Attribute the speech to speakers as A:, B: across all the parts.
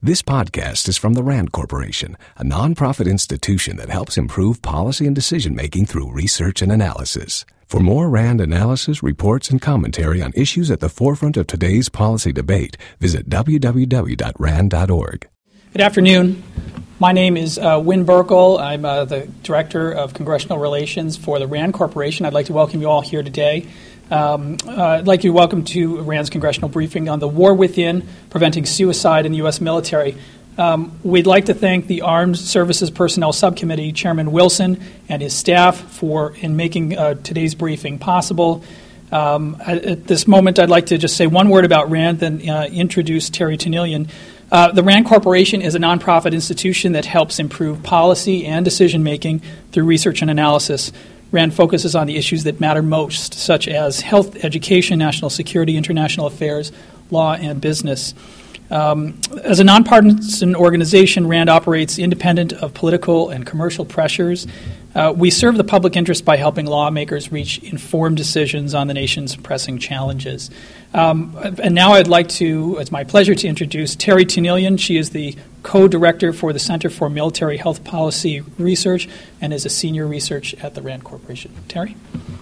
A: This podcast is from the RAND Corporation, a nonprofit institution that helps improve policy and decision-making through research and analysis. For more RAND analysis, reports, and commentary on issues at the forefront of today's policy debate, visit www.rand.org.
B: Good afternoon. My name is Win Burkle. I'm the Director of Congressional Relations for the RAND Corporation. I'd like to welcome you all here today. I'd like to welcome to RAND's congressional briefing on the war within, preventing suicide in the U.S. military. We'd like to thank the Armed Services Personnel Subcommittee, Chairman Wilson, and his staff in making today's briefing possible. At this moment, I'd like to just say one word about RAND, then introduce Terry Tennillian. The RAND Corporation is a nonprofit institution that helps improve policy and decision-making through research and analysis. RAND focuses on the issues that matter most, such as health, education, national security, international affairs, law, and business. As a nonpartisan organization, RAND operates independent of political and commercial pressures. We serve the public interest by helping lawmakers reach informed decisions on the nation's pressing challenges. And now it's my pleasure to introduce Terry Tennillian. She is the co-director for the Center for Military Health Policy Research and is a senior research at the RAND Corporation. Terry?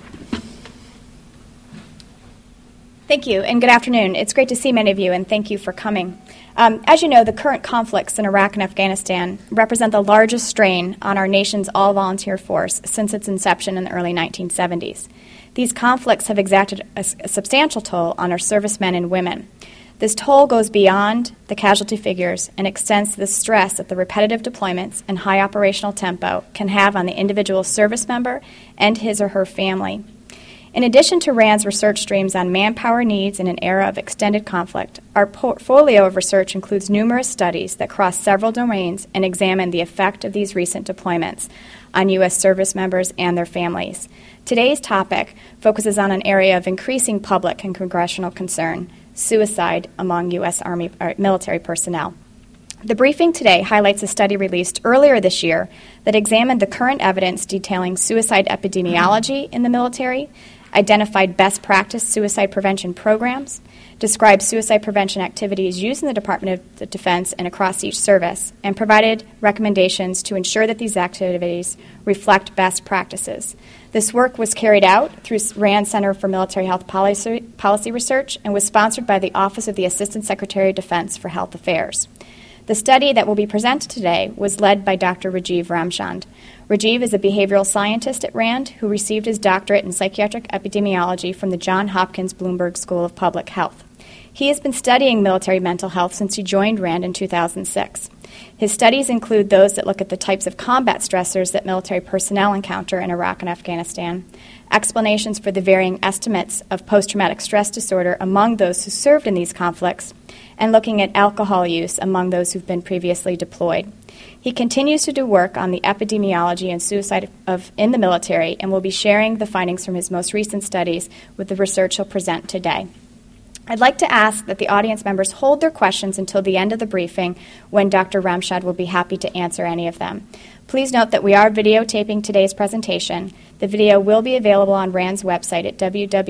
C: Thank you, and good afternoon. It's great to see many of you, and thank you for coming. As you know, the current conflicts in Iraq and Afghanistan represent the largest strain on our nation's all-volunteer force since its inception in the early 1970s. These conflicts have exacted a substantial toll on our servicemen and women. This toll goes beyond the casualty figures and extends to the stress that the repetitive deployments and high operational tempo can have on the individual service member and his or her family. In addition to RAND's research streams on manpower needs in an era of extended conflict, our portfolio of research includes numerous studies that cross several domains and examine the effect of these recent deployments on U.S. service members and their families. Today's topic focuses on an area of increasing public and congressional concern: suicide among U.S. Army military personnel. The briefing today highlights a study released earlier this year that examined the current evidence detailing suicide epidemiology in the military, identified best practice suicide prevention programs, described suicide prevention activities used in the Department of Defense and across each service, and provided recommendations to ensure that these activities reflect best practices. This work was carried out through RAND Center for Military Health Policy Research and was sponsored by the Office of the Assistant Secretary of Defense for Health Affairs. The study that will be presented today was led by Dr. Rajiv Ramchand. Rajiv is a behavioral scientist at RAND who received his doctorate in psychiatric epidemiology from the Johns Hopkins Bloomberg School of Public Health. He has been studying military mental health since he joined RAND in 2006. His studies include those that look at the types of combat stressors that military personnel encounter in Iraq and Afghanistan, explanations for the varying estimates of post-traumatic stress disorder among those who served in these conflicts, and looking at alcohol use among those who've been previously deployed. He continues to do work on the epidemiology and suicide in the military and will be sharing the findings from his most recent studies with the research he'll present today. I'd like to ask that the audience members hold their questions until the end of the briefing, when Dr. Ramchand will be happy to answer any of them. Please note that we are videotaping today's presentation. The video will be available on RAND's website at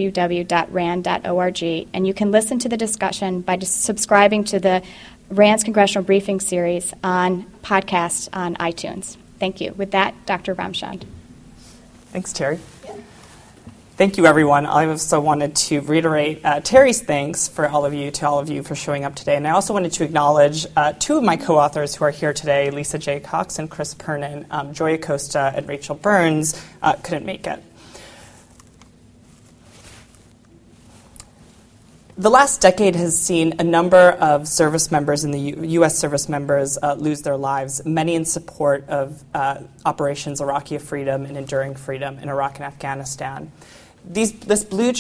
C: www.rand.org, and you can listen to the discussion by subscribing to the RAND's Congressional Briefing Series on podcast on iTunes. Thank you. With that, Dr. Ramchand.
D: Thanks, Terry. Thank you, everyone. I also wanted to reiterate Terry's thanks to all of you for showing up today. And I also wanted to acknowledge two of my co-authors who are here today, Lisa J. Cox and Chris Pernin. Joy Acosta and Rachel Burns couldn't make it. The last decade has seen a number of service members in the U.S. service members lose their lives, many in support of Operations Iraqi Freedom and Enduring Freedom in Iraq and Afghanistan. These blue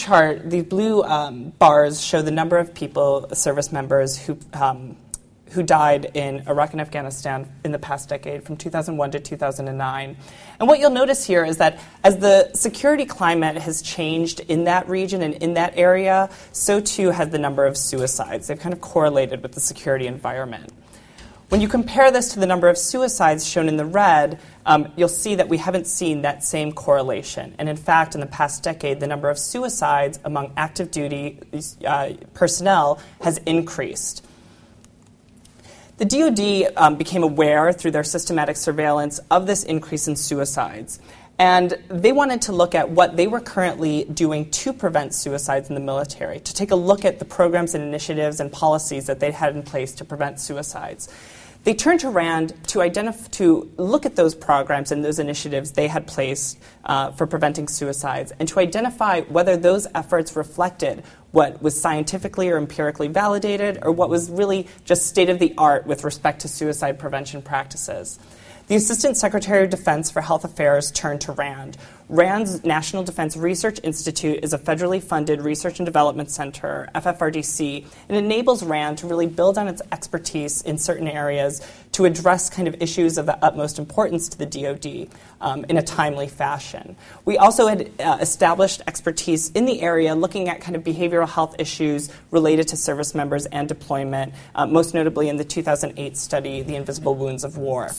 D: bars show the number of service members who died in Iraq and Afghanistan in the past decade, from 2001 to 2009. And what you'll notice here is that as the security climate has changed in that region and in that area, so too has the number of suicides. They've kind of correlated with the security environment. When you compare this to the number of suicides shown in the red, you'll see that we haven't seen that same correlation. And in fact, in the past decade, the number of suicides among active duty personnel has increased. The DoD became aware through their systematic surveillance of this increase in suicides. And they wanted to look at what they were currently doing to prevent suicides in the military, to take a look at the programs and initiatives and policies that they had in place to prevent suicides. They turned to RAND to look at those programs and those initiatives they had placed for preventing suicides and to identify whether those efforts reflected what was scientifically or empirically validated or what was really just state-of-the-art with respect to suicide prevention practices. The Assistant Secretary of Defense for Health Affairs turned to RAND. RAND's National Defense Research Institute is a federally funded research and development center, FFRDC, and enables RAND to really build on its expertise in certain areas to address kind of issues of the utmost importance to the DoD in a timely fashion. We also had established expertise in the area looking at kind of behavioral health issues related to service members and deployment, most notably in the 2008 study, The Invisible Wounds of War.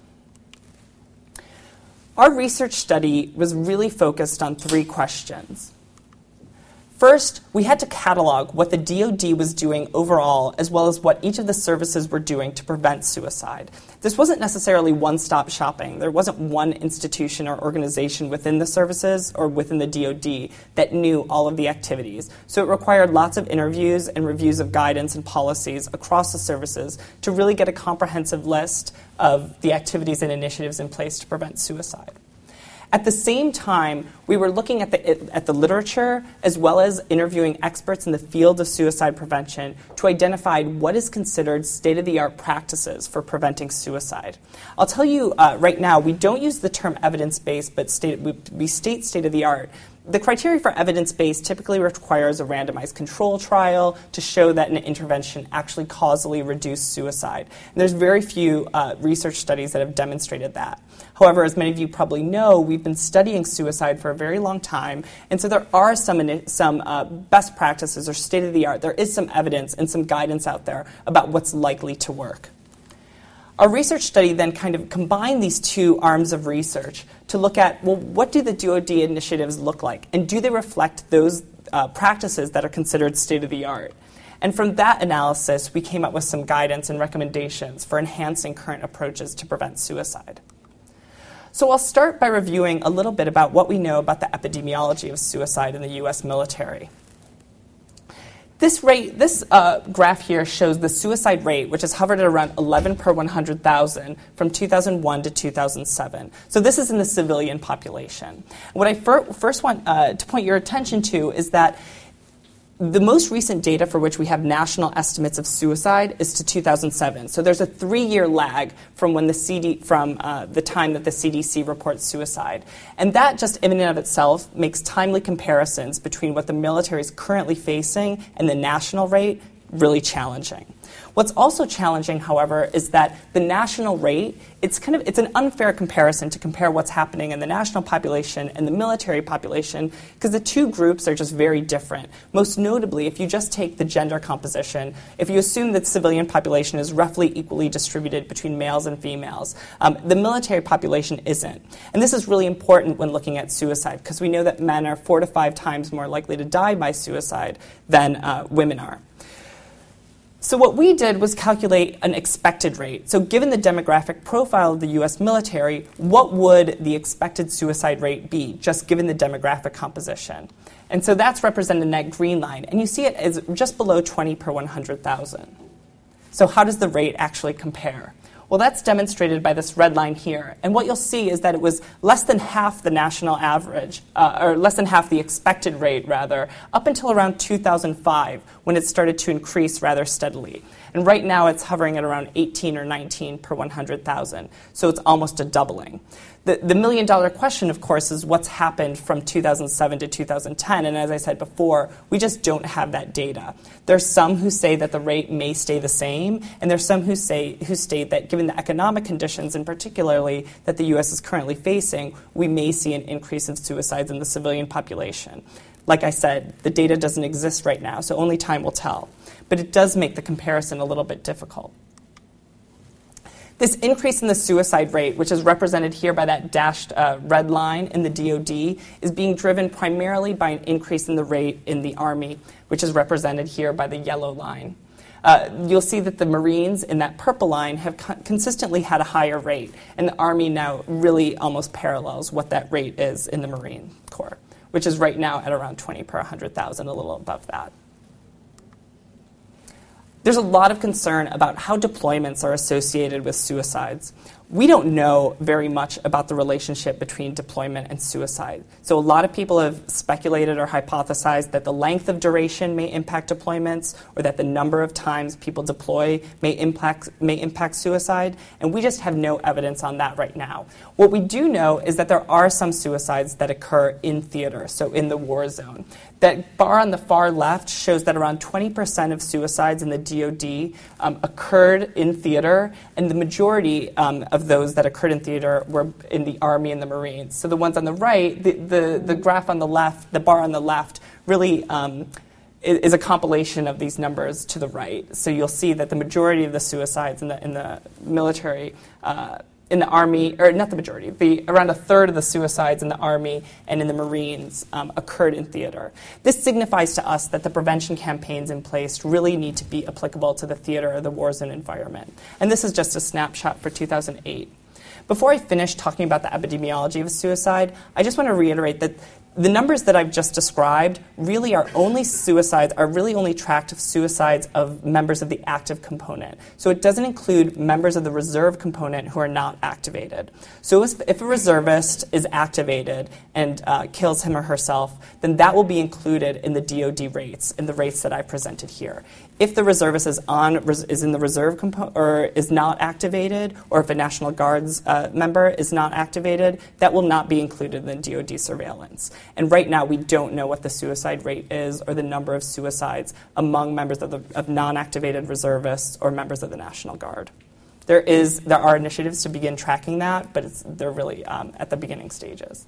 D: Our research study was really focused on three questions. First, we had to catalog what the DoD was doing overall, as well as what each of the services were doing to prevent suicide. This wasn't necessarily one-stop shopping. There wasn't one institution or organization within the services or within the DoD that knew all of the activities. So it required lots of interviews and reviews of guidance and policies across the services to really get a comprehensive list of the activities and initiatives in place to prevent suicide. At the same time, we were looking at the literature as well as interviewing experts in the field of suicide prevention to identify what is considered state-of-the-art practices for preventing suicide. I'll tell you right now, we don't use the term evidence-based, but we state state-of-the-art. The criteria for evidence-based typically requires a randomized control trial to show that an intervention actually causally reduced suicide. And there's very few research studies that have demonstrated that. However, as many of you probably know, we've been studying suicide for a very long time, and so there are some best practices or state-of-the-art. There is some evidence and some guidance out there about what's likely to work. Our research study then kind of combined these two arms of research to look at, well, what do the DoD initiatives look like? And do they reflect those practices that are considered state-of-the-art? And from that analysis, we came up with some guidance and recommendations for enhancing current approaches to prevent suicide. So I'll start by reviewing a little bit about what we know about the epidemiology of suicide in the U.S. military. This graph here shows the suicide rate, which has hovered at around 11 per 100,000 from 2001 to 2007. So this is in the civilian population. What I first want to point your attention to is that the most recent data for which we have national estimates of suicide is to 2007. So there's a 3-year lag from when the time that the CDC reports suicide. And that just in and of itself makes timely comparisons between what the military is currently facing and the national rate really challenging. What's also challenging, however, is that the national rate, it's an unfair comparison to compare what's happening in the national population and the military population because the two groups are just very different. Most notably, if you just take the gender composition, if you assume that the civilian population is roughly equally distributed between males and females, the military population isn't. And this is really important when looking at suicide because we know that men are 4 to 5 times more likely to die by suicide than women are. So what we did was calculate an expected rate. So given the demographic profile of the U.S. military, what would the expected suicide rate be, just given the demographic composition? And so that's represented in that green line. And you see it as just below 20 per 100,000. So how does the rate actually compare? Well, that's demonstrated by this red line here. And what you'll see is that it was less than half the national average, or less than half the expected rate, rather, up until around 2005, when it started to increase rather steadily. And right now it's hovering at around 18 or 19 per 100,000. So it's almost a doubling. The million-dollar question, of course, is what's happened from 2007 to 2010. And as I said before, we just don't have that data. There's some who say that the rate may stay the same, and there's some who state that given the economic conditions, and particularly that the U.S. is currently facing, we may see an increase in suicides in the civilian population. Like I said, the data doesn't exist right now, so only time will tell. But it does make the comparison a little bit difficult. This increase in the suicide rate, which is represented here by that dashed red line in the DoD, is being driven primarily by an increase in the rate in the Army, which is represented here by the yellow line. You'll see that the Marines in that purple line have consistently had a higher rate, and the Army now really almost parallels what that rate is in the Marine Corps, which is right now at around 20 per 100,000, a little above that. There's a lot of concern about how deployments are associated with suicides. We don't know very much about the relationship between deployment and suicide. So a lot of people have speculated or hypothesized that the length of duration may impact deployments, or that the number of times people deploy may impact suicide, and we just have no evidence on that right now. What we do know is that there are some suicides that occur in theater, so in the war zone. That bar on the far left shows that around 20% of suicides in the DoD occurred in theater, and the majority of those that occurred in theater were in the Army and the Marines. So the ones on the right, the graph on the left, the bar on the left, really is a compilation of these numbers to the right. So you'll see that the majority of the suicides in the military, in the Army, or not the majority, around a third of the suicides in the Army and in the Marines occurred in theater. This signifies to us that the prevention campaigns in place really need to be applicable to the theater or the war zone environment. And this is just a snapshot for 2008. Before I finish talking about the epidemiology of suicide, I just want to reiterate that the numbers that I've just described really are only tracked of suicides of members of the active component. So it doesn't include members of the reserve component who are not activated. So if a reservist is activated and kills him or herself, then that will be included in the DoD rates, in the rates that I presented here. If the reservist is in the reserve component or is not activated, or if a National Guard's member is not activated, that will not be included in the DoD surveillance. And right now, we don't know what the suicide rate is or the number of suicides among members of non-activated reservists or members of the National Guard. There are initiatives to begin tracking that, but they're really at the beginning stages.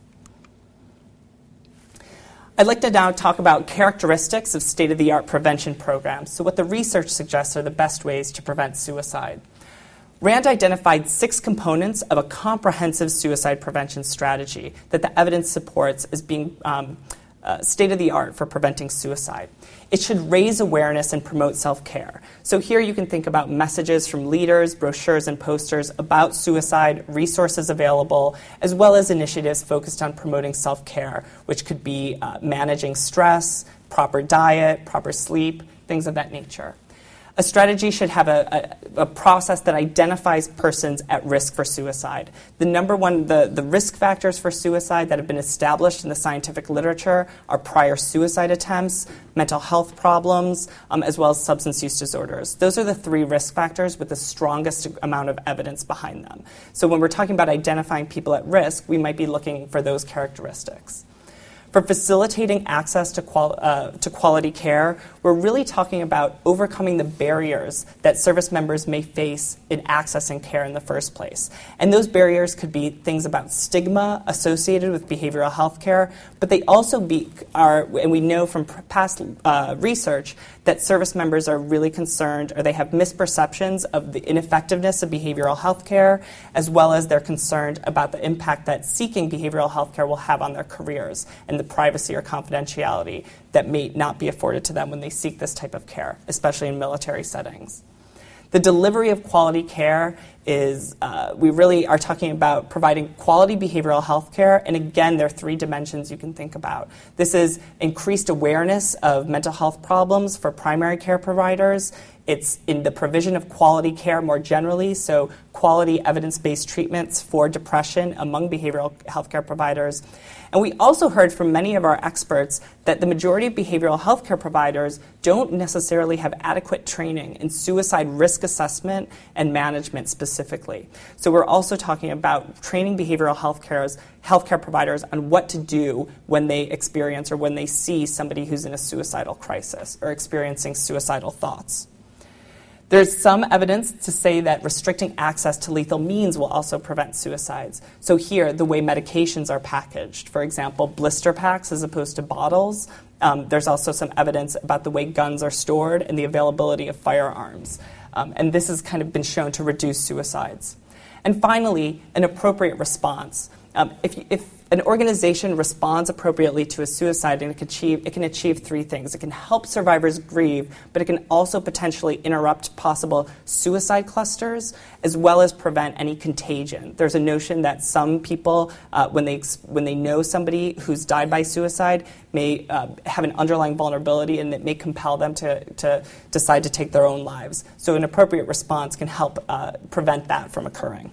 D: I'd like to now talk about characteristics of state-of-the-art prevention programs, so what the research suggests are the best ways to prevent suicide. RAND identified 6 components of a comprehensive suicide prevention strategy that the evidence supports as being state-of-the-art for preventing suicide. It should raise awareness and promote self-care. So here you can think about messages from leaders, brochures, and posters about suicide, resources available, as well as initiatives focused on promoting self-care, which could be managing stress, proper diet, proper sleep, things of that nature. A strategy should have a process that identifies persons at risk for suicide. The risk factors for suicide that have been established in the scientific literature are prior suicide attempts, mental health problems, as well as substance use disorders. Those are the 3 risk factors with the strongest amount of evidence behind them. So when we're talking about identifying people at risk, we might be looking for those characteristics. For facilitating access to quality care, we're really talking about overcoming the barriers that service members may face in accessing care in the first place. And those barriers could be things about stigma associated with behavioral health care, but they also and we know from past research that service members are really concerned, or they have misperceptions of the ineffectiveness of behavioral health care, as well as they're concerned about the impact that seeking behavioral health care will have on their careers and the privacy or confidentiality that may not be afforded to them when they seek this type of care, especially in military settings. The delivery of quality care is, we really are talking about providing quality behavioral health care, and again, there are 3 dimensions you can think about. This is increased awareness of mental health problems for primary care providers. It's in the provision of quality care more generally, so quality evidence-based treatments for depression among behavioral health care providers. And we also heard from many of our experts that the majority of behavioral health care providers don't necessarily have adequate training in suicide risk assessment and management specifically. So we're also talking about training behavioral health care providers on what to do when they experience or when they see somebody who's in a suicidal crisis or experiencing suicidal thoughts. There's some evidence to say that restricting access to lethal means will also prevent suicides. So here, the way medications are packaged, for example, blister packs as opposed to bottles. There's also some evidence about the way guns are stored and the availability of firearms. And this has kind of been shown to reduce suicides. And finally, an appropriate response. If an organization responds appropriately to a suicide, and it can achieve three things. It can help survivors grieve, but it can also potentially interrupt possible suicide clusters, as well as prevent any contagion. There's a notion that some people, when they know somebody who's died by suicide, may have an underlying vulnerability, and it may compel them to decide to take their own lives. So an appropriate response can help prevent that from occurring.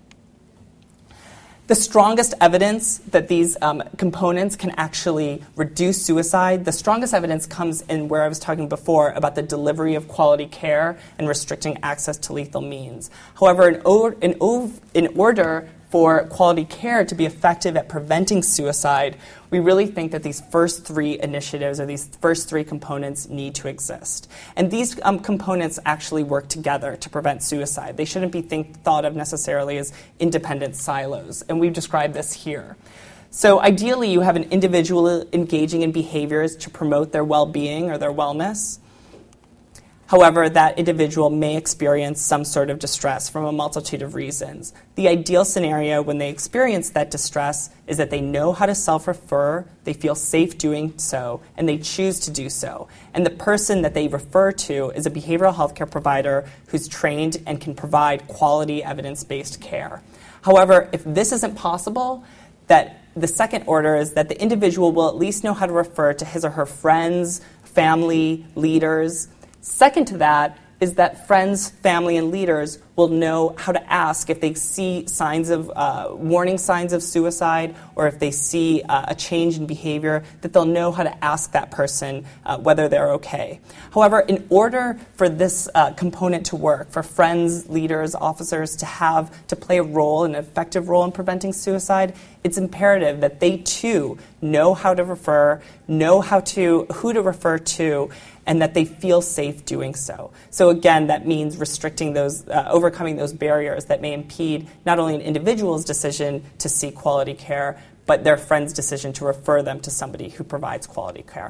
D: The strongest evidence that these components can actually reduce suicide, the strongest evidence comes in where I was talking before about the delivery of quality care and restricting access to lethal means. However, in order for quality care to be effective at preventing suicide, we really think that these first three initiatives or these first three components need to exist. And these components actually work together to prevent suicide. They shouldn't be thought of necessarily as independent silos, and we've described this here. So ideally, you have an individual engaging in behaviors to promote their well-being or their wellness. However, that individual may experience some sort of distress from a multitude of reasons. The ideal scenario when they experience that distress is that they know how to self-refer, they feel safe doing so, and they choose to do so. And the person that they refer to is a behavioral health care provider who's trained and can provide quality evidence-based care. However, if this isn't possible, that the second order is that the individual will at least know how to refer to his or her friends, family, leaders. Second to that is that friends, family, and leaders will know how to ask if they see signs of warning signs of suicide, or if they see a change in behavior, that they'll know how to ask that person whether they're okay. However, in order for this component to work, for friends, leaders, officers to play a role, an effective role in preventing suicide, it's imperative that they too know how to refer, know who to refer to, and that they feel safe doing so. So again, that means restricting those, overcoming those barriers that may impede not only an individual's decision to seek quality care, but their friend's decision to refer them to somebody who provides quality care.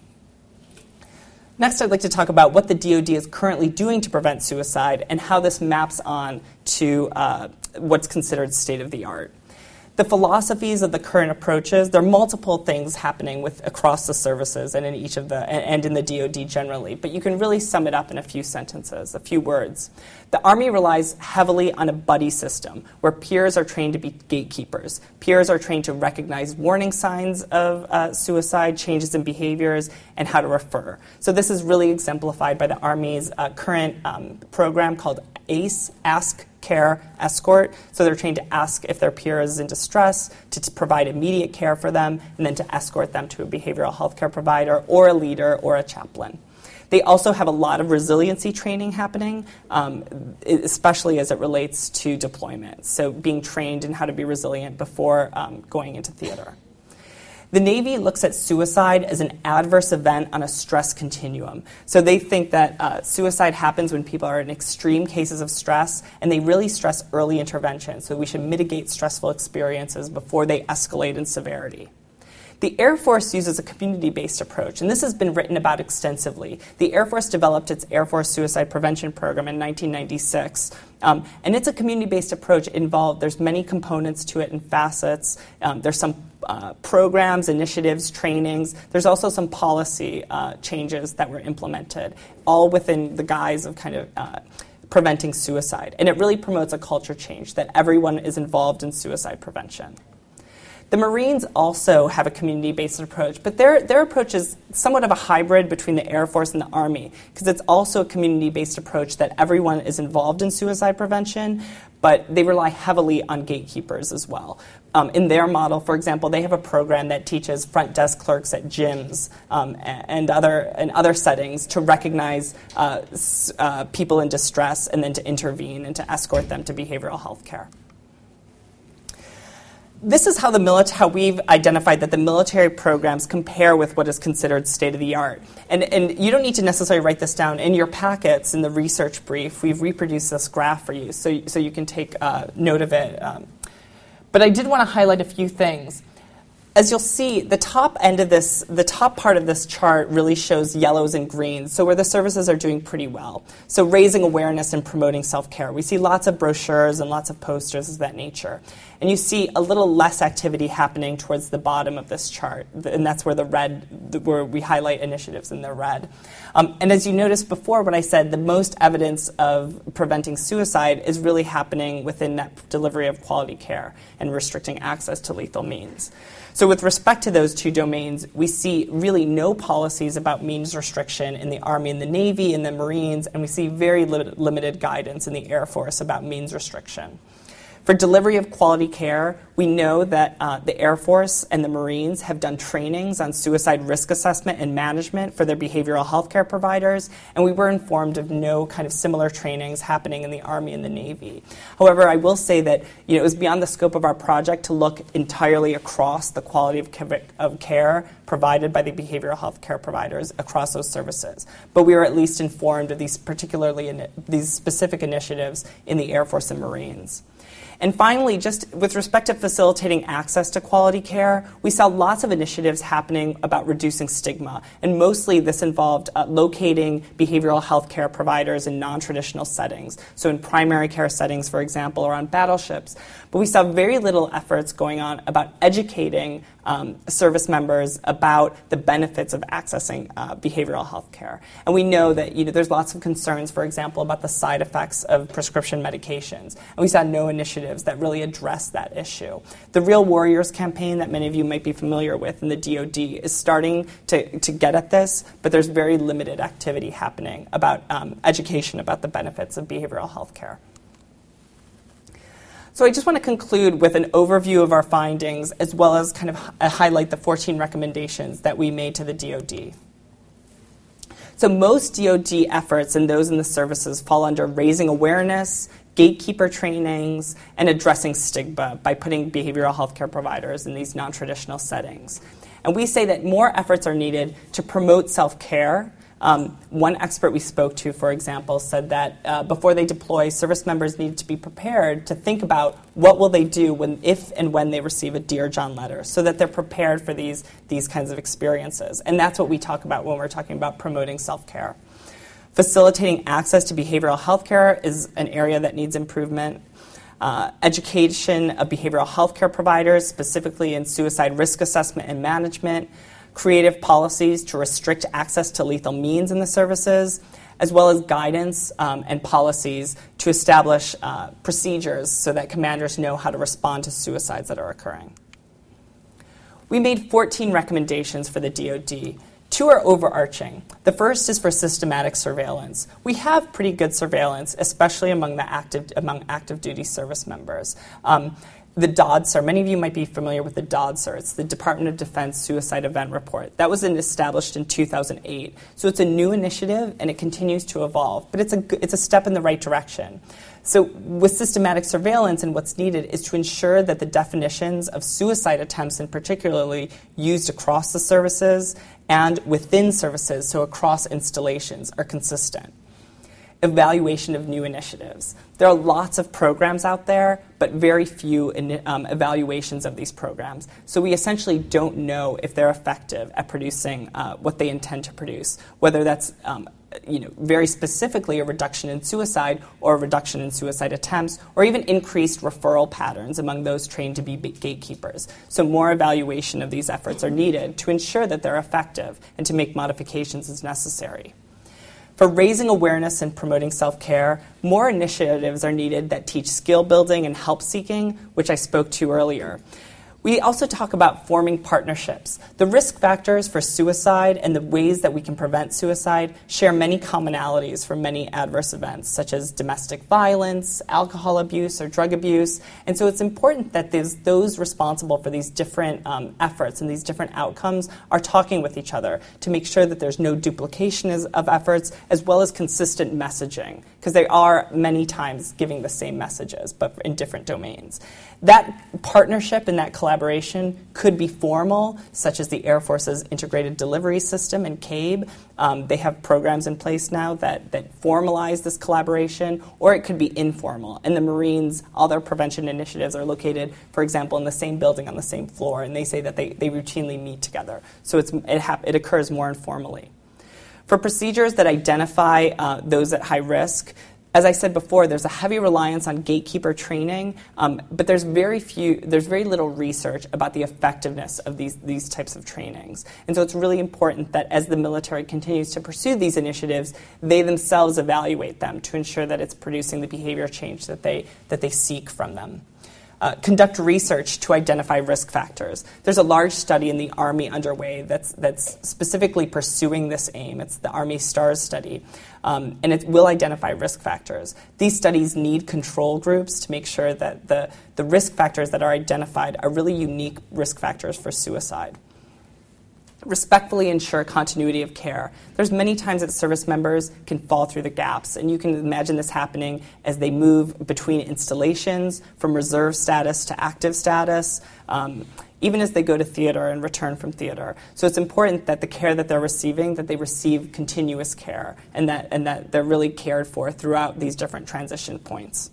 D: Next, I'd like to talk about what the DoD is currently doing to prevent suicide and how this maps on to what's considered state-of-the-art. The philosophies of the current approaches, there are multiple things happening across the services and in in the DoD generally, but you can really sum it up in a few sentences, a few words. The Army relies heavily on a buddy system where peers are trained to be gatekeepers. Peers are trained to recognize warning signs of suicide, changes in behaviors, and how to refer. So this is really exemplified by the Army's current program called ACE, Ask, Care, Escort. So they're trained to ask if their peer is in distress, to provide immediate care for them, and then to escort them to a behavioral health care provider or a leader or a chaplain. They also have a lot of resiliency training happening, especially as it relates to deployment. So being trained in how to be resilient before going into theater. The Navy looks at suicide as an adverse event on a stress continuum. So they think that suicide happens when people are in extreme cases of stress, and they really stress early intervention. So we should mitigate stressful experiences before they escalate in severity. The Air Force uses a community-based approach, and this has been written about extensively. The Air Force developed its Air Force Suicide Prevention Program in 1996, and it's a community-based approach. There's many components to it and facets. There's some programs, initiatives, trainings. There's also some policy changes that were implemented, all within the guise of kind of preventing suicide. And it really promotes a culture change that everyone is involved in suicide prevention. The Marines also have a community-based approach, but their approach is somewhat of a hybrid between the Air Force and the Army, because it's also a community-based approach that everyone is involved in suicide prevention, but they rely heavily on gatekeepers as well. In their model, for example, they have a program that teaches front desk clerks at gyms and other settings to recognize people in distress and then to intervene and to escort them to behavioral health care. This is how we've identified that the military programs compare with what is considered state-of-the-art. And you don't need to necessarily write this down. In your packets, in the research brief, we've reproduced this graph for you so you can take note of it. But I did want to highlight a few things. as you'll see, the top part of this chart really shows yellows and greens, so where the services are doing pretty well. So raising awareness and promoting self-care. We see lots of brochures and lots of posters of that nature. And you see a little less activity happening towards the bottom of this chart, and that's where where we highlight initiatives in the red. And as you noticed before, what I said, the most evidence of preventing suicide is really happening within that delivery of quality care and restricting access to lethal means. So with respect to those two domains, we see really no policies about means restriction in the Army and the Navy and the Marines, and we see very limited guidance in the Air Force about means restriction. For delivery of quality care, we know that the Air Force and the Marines have done trainings on suicide risk assessment and management for their behavioral health care providers, and we were informed of no kind of similar trainings happening in the Army and the Navy. However, I will say that it was beyond the scope of our project to look entirely across the quality of care provided by the behavioral health care providers across those services. But we were at least informed of these specific initiatives in the Air Force and Marines. And finally, just with respect to facilitating access to quality care, we saw lots of initiatives happening about reducing stigma. And mostly this involved locating behavioral health care providers in non-traditional settings. So in primary care settings, for example, or on battleships. But we saw very little efforts going on about educating service members about the benefits of accessing behavioral health care. And we know that there's lots of concerns, for example, about the side effects of prescription medications. And we saw no initiatives that really address that issue. The Real Warriors campaign that many of you might be familiar with in the DoD is starting to get at this, but there's very limited activity happening about education about the benefits of behavioral health care. So I just want to conclude with an overview of our findings as well as kind of highlight the 14 recommendations that we made to the DoD. So most DoD efforts and those in the services fall under raising awareness, gatekeeper trainings, and addressing stigma by putting behavioral health care providers in these non-traditional settings. And we say that more efforts are needed to promote self-care. One expert we spoke to, for example, said that before they deploy, service members need to be prepared to think about what will they do if and when they receive a Dear John letter, so that they're prepared for these kinds of experiences. And that's what we talk about when we're talking about promoting self-care. Facilitating access to behavioral health care is an area that needs improvement. Education of behavioral health care providers, specifically in suicide risk assessment and management. Creative policies to restrict access to lethal means in the services, as well as guidance and policies to establish procedures so that commanders know how to respond to suicides that are occurring. We made 14 recommendations for the DoD. 2 are overarching. The first is for systematic surveillance. We have pretty good surveillance, especially among active duty service members. The DODSR, many of you might be familiar with the DODSR. It's the Department of Defense Suicide Event Report. That was established in 2008. So it's a new initiative, and it continues to evolve. But it's a step in the right direction. So with systematic surveillance, and what's needed is to ensure that the definitions of suicide attempts, in particularly used across the services and within services, so across installations, are consistent. Evaluation of new initiatives. There are lots of programs out there, but very few evaluations of these programs. So we essentially don't know if they're effective at producing what they intend to produce, whether that's very specifically a reduction in suicide or a reduction in suicide attempts, or even increased referral patterns among those trained to be gatekeepers. So more evaluation of these efforts are needed to ensure that they're effective and to make modifications as necessary. For raising awareness and promoting self-care, more initiatives are needed that teach skill building and help seeking, which I spoke to earlier. We also talk about forming partnerships. The risk factors for suicide and the ways that we can prevent suicide share many commonalities for many adverse events, such as domestic violence, alcohol abuse, or drug abuse. And so it's important that those responsible for these different efforts and these different outcomes are talking with each other to make sure that there's no duplication of efforts, as well as consistent messaging, because they are many times giving the same messages, but in different domains. That partnership and that collaboration collaboration could be formal, such as the Air Force's Integrated Delivery System and CABE. They have programs in place now that formalize this collaboration, or it could be informal. And the Marines, all their prevention initiatives are located, for example, in the same building on the same floor, and they say that they routinely meet together. So it occurs more informally. For procedures that identify those at high risk, as I said before, there's a heavy reliance on gatekeeper training, but there's very little research about the effectiveness of these types of trainings. And so it's really important that as the military continues to pursue these initiatives, they themselves evaluate them to ensure that it's producing the behavior change that they seek from them. Conduct research to identify risk factors. There's a large study in the Army underway that's specifically pursuing this aim. It's the Army STARS study, and it will identify risk factors. These studies need control groups to make sure that the risk factors that are identified are really unique risk factors for suicide. Respectfully ensure continuity of care. There's many times that service members can fall through the gaps, and you can imagine this happening as they move between installations from reserve status to active status, even as they go to theater and return from theater. So it's important that the care that they're receiving, that they receive continuous care, and that they're really cared for throughout these different transition points.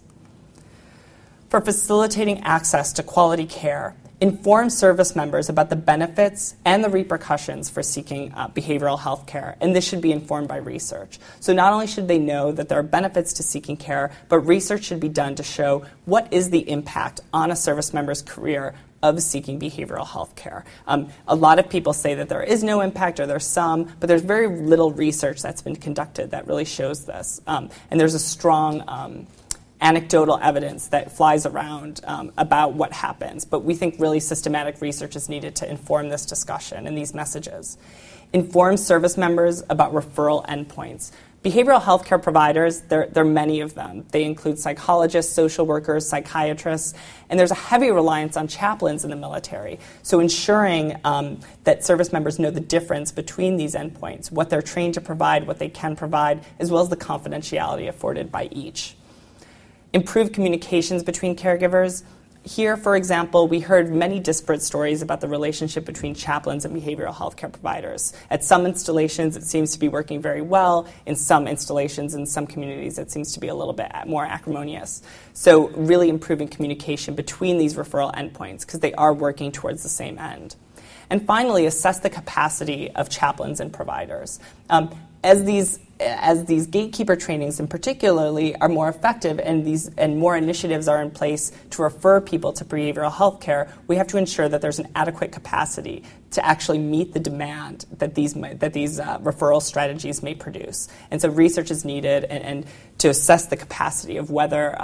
D: For facilitating access to quality care, inform service members about the benefits and the repercussions for seeking behavioral health care, and this should be informed by research. So not only should they know that there are benefits to seeking care, but research should be done to show what is the impact on a service member's career of seeking behavioral health care. A lot of people say that there is no impact or there's some, but there's very little research that's been conducted that really shows this. And there's a strong anecdotal evidence that flies around about what happens, but we think really systematic research is needed to inform this discussion and these messages. Inform service members about referral endpoints. Behavioral health care providers, there are many of them. They include psychologists, social workers, psychiatrists, and there's a heavy reliance on chaplains in the military. So ensuring that service members know the difference between these endpoints, what they're trained to provide, what they can provide, as well as the confidentiality afforded by each. Improve communications between caregivers. Here, for example, we heard many disparate stories about the relationship between chaplains and behavioral health care providers. At some installations, it seems to be working very well. In some installations, in some communities, it seems to be a little bit more acrimonious. So really improving communication between these referral endpoints because they are working towards the same end. And finally, assess the capacity of chaplains and providers. As these gatekeeper trainings in particularly are more effective and more initiatives are in place to refer people to behavioral health care, we have to ensure that there's an adequate capacity to actually meet the demand that these referral strategies may produce. And so research is needed and to assess the capacity of whether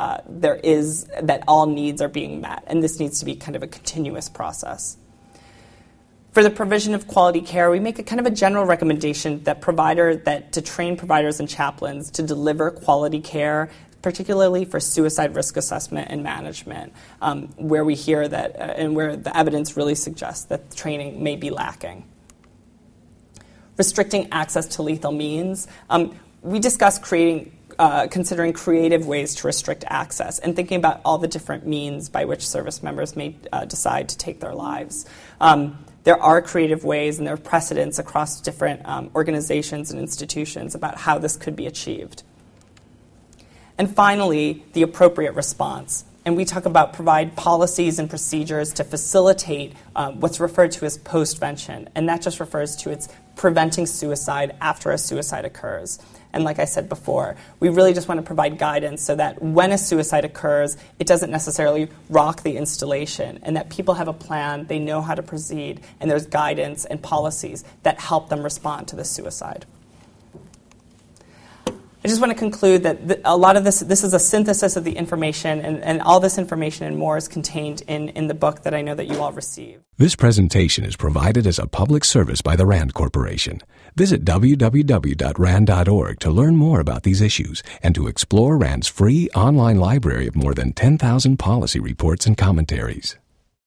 D: that all needs are being met. And this needs to be kind of a continuous process. For the provision of quality care, we make a kind of a general recommendation that to train providers and chaplains to deliver quality care, particularly for suicide risk assessment and management, where we hear that and where the evidence really suggests that training may be lacking. Restricting access to lethal means. We discuss considering creative ways to restrict access and thinking about all the different means by which service members may decide to take their lives. There are creative ways and there are precedents across different organizations and institutions about how this could be achieved. And finally, the appropriate response. And we talk about provide policies and procedures to facilitate what's referred to as postvention. And that just refers to its preventing suicide after a suicide occurs. And like I said before, we really just want to provide guidance so that when a suicide occurs, it doesn't necessarily rock the installation, and that people have a plan, they know how to proceed, and there's guidance and policies that help them respond to the suicide. I just want to conclude that a lot of this is a synthesis of the information, and all this information and more is contained in the book that I know that you all received.
A: This presentation is provided as a public service by the RAND Corporation. Visit www.rand.org to learn more about these issues and to explore RAND's free online library of more than 10,000 policy reports and commentaries.